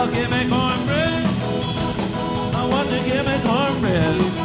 give me cornbread. I want you to give me cornbread.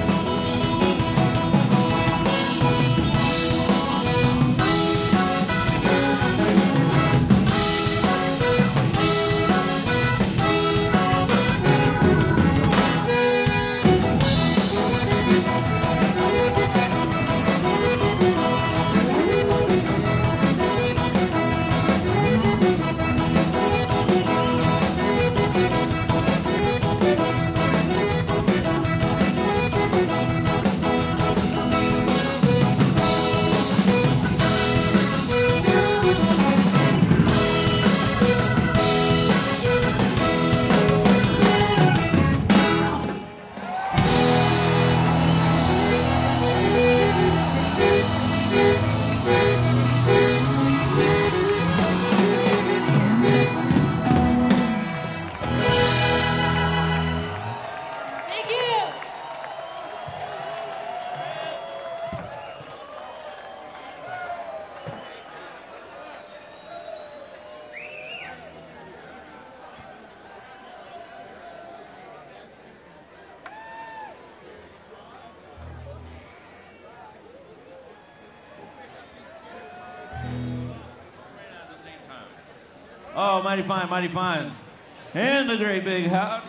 Oh, mighty fine, mighty fine. And the great big house.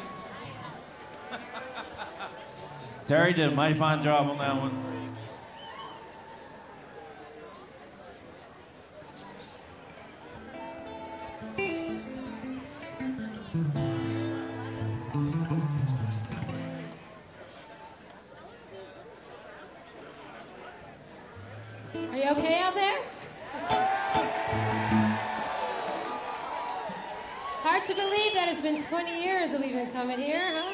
Terry did a mighty fine job on that one. Are you okay out there? Hard to believe that it's been 20 years that we've been coming here, huh?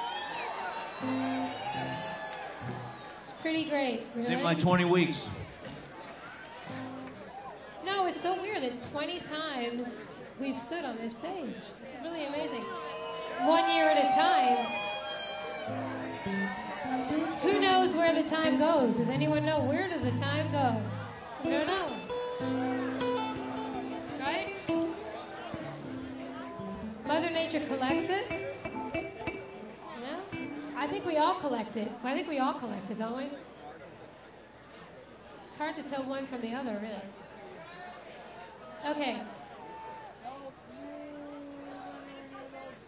It's pretty great. Really? Seemed like 20 weeks. No, it's so weird that 20 times we've stood on this stage. It's really amazing. 1 year at a time. Who knows where the time goes? Does anyone know? Where does the time go? I don't know. Right? Mother Nature collects it. Yeah? I think we all collect it. I think we all collect it, don't we? It's hard to tell one from the other, really. Okay.